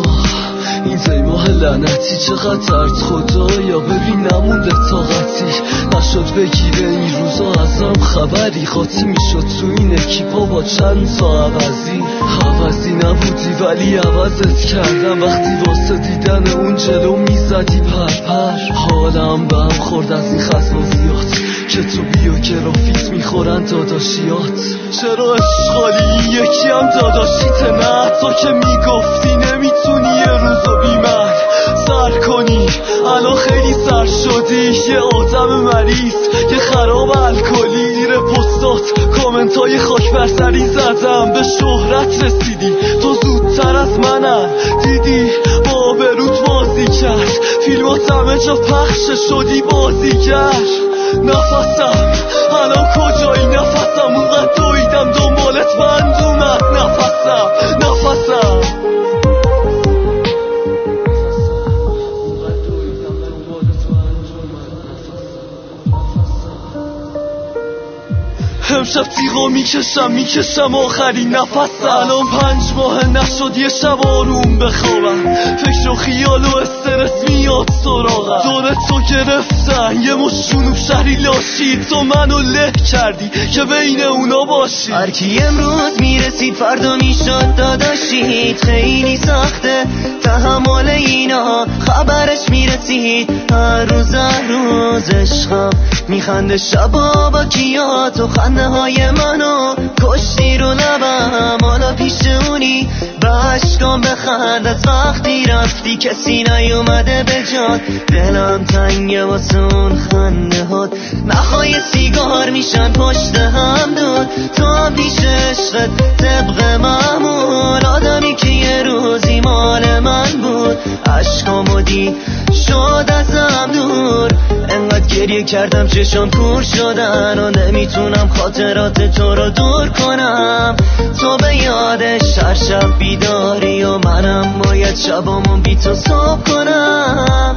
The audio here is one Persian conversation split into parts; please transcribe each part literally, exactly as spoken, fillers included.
این زیماه لعنتی چقدر درد خدایا، ببین نمونده طاقتی، نشد بگیره این روزا ازم خبری، خاطی میشد تو این اکیپا با چند تا عوضی. عوضی نبودی ولی عوضت کردم، وقتی واسه دیدن اون جلو میزدی پرپر. حالم به هم خورد از این خزازیات که تو بیو گرافیت میخورن داداشیات. چرا اشغالی یکی هم داداشیته؟ نه تو که میگفتی نمیتونی یه روزو بی من سر کنی، الان خیلی سر شدی، یه آدم مریض، یه خراب الکلی. زیر پستات کامنتای خاک بر سری زدم، به شهرت رسیدی تو زودتر از منم، دیدی با آبروت بازی کرد، فیلمات همه جا پخش شدی بازیگر. نفسم الان کجایی؟ نفسم اونقدر دویدم دنبالت بند اومد نفسم نفسم امشب تیغا میکشم میکشم آخرین نفسم. الان پنج ماه نشد یه شب آروم بخوابم، فکر و خیال و استرس میاد سراغم. دور تو گرفتن یه مشونوب شهری لاشی، تو منو له کردی که بین اونا باشی. هرکی امروز میرسید فردا میشد داداشید، خیلی سخته تحمل اینا، خبرش میرسید هر روز هر روز. عشقم میخنده شبا با کیا، تو خنده های منو کشتی رو لبم، حالا پیش اونی به عشقام بخند، از وقتی رفتی کسی نیومده به جات، دلم تنگه واسه اون خنده هات. نخوای سیگار میشن پشت هم دود، تو هم پیش عشقت طبق معمول، آدمی که یه روزی مال من بود، عشقامو دید شد ازم دور. انقدر گریه کردم چشم کور شدن و نمیتونم خاطرات تو رو دور کنم. تو به یادش هر شب بیداری و منم باید شبامون بی تو صبح کنم.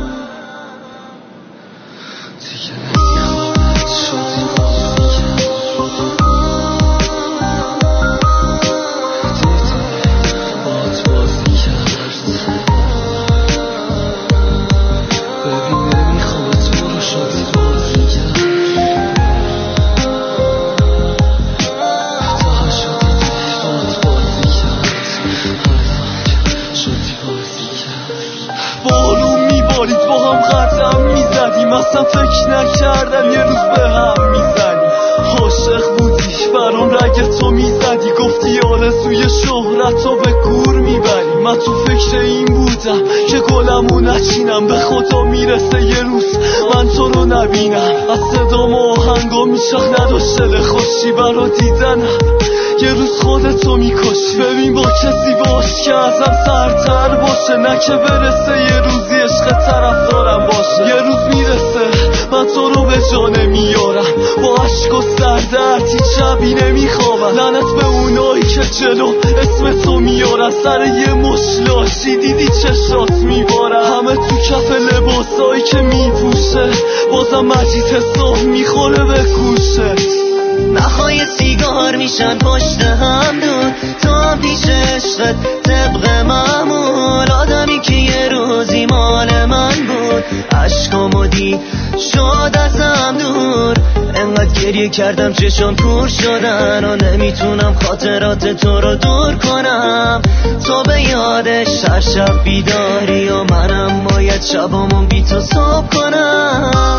بارون میبارید با هم قدم میزدیم، اصلا فکر نکردم یه روز به هم میزنیم. عاشق بودی برام رگ تو میزدی، گفتی آرزوی شهرت رو به گور میبری. من تو فکر این بودم که گلمو نچینم، به خدا میرسه یه روز من تو رو نبینم. از صدام و آهنگا میشاخ نداشت دل خوشی برا دیدنم، یه روز خودتو میکشی. ببین با کسی باش که ازم سرتر باشه، نه که برسه یه روزی عشق طرف دارم باشه. یه روز میرسه من تو رو به جا نمیارم، با عشق و سردرد هیچ شبی نمیخوابم. لعنت به اونایی که جلو اسم تو میارن، سر یه مشلاشی دیدی چشات میبارم. همه تو کف لباسایی که میپوشه، بازم مجید حساب میخوره به کوشه. نخوای سیگار میشن پشت هم دود، تو هم پیش عشقت طبق معمول، آدمی که یه روزی مال من بود، عشقامو دید شد ازم دور. انقدر گریه کردم چشم کور شدن و نمیتونم خاطرات تو رو دور کنم. تو به یادش هر شب بیداری و منم باید شبامون بی تو صبح کنم.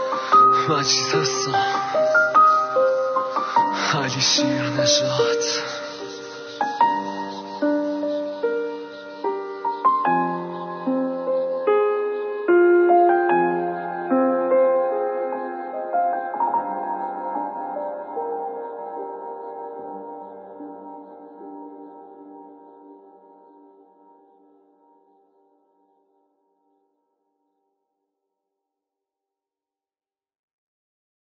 مجید هستم، علی شیر نژاد.